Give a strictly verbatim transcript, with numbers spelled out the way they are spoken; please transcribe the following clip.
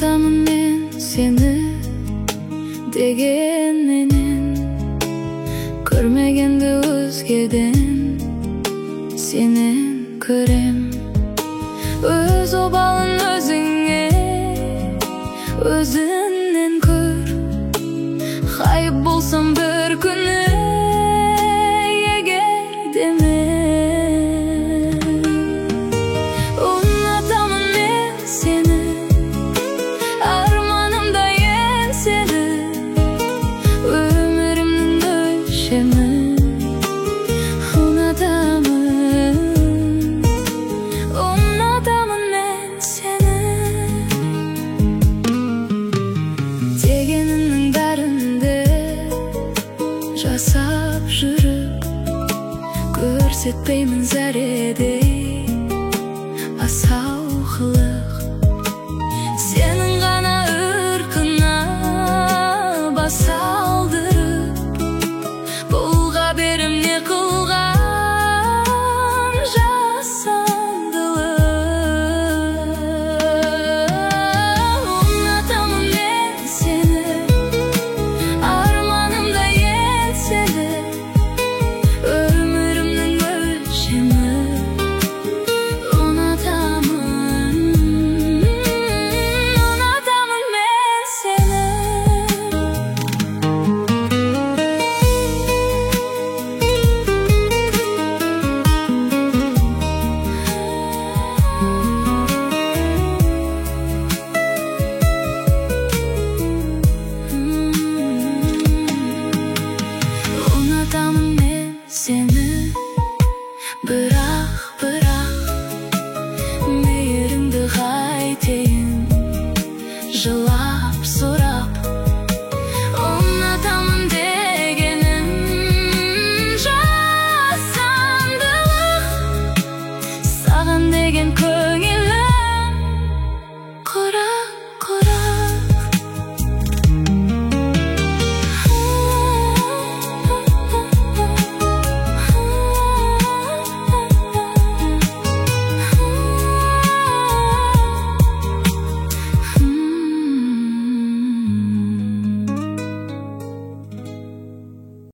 Unutaman men seni деген менен, көрмегенди өзгеден сенен көрем. Өз обалын өзіңе, өзіңнен көр. Хайып болсам бір күні егер деме. Unutaman men seni, арманымда еңселі, өмірімнің өлшемі. Unutaman, unutaman men seni, дегеніңнің бәрінде жасап жүріп, көрсетпеймін зәредей асау қылық. Сенің ғана ырқына бас алдырып, бұлға берім не қылған жасандылық. Unutaman мен сені, арманымда еңселі, өмірімнің өлшемі. Unutaman, unutaman men seni. Unutaman men seni, бірақ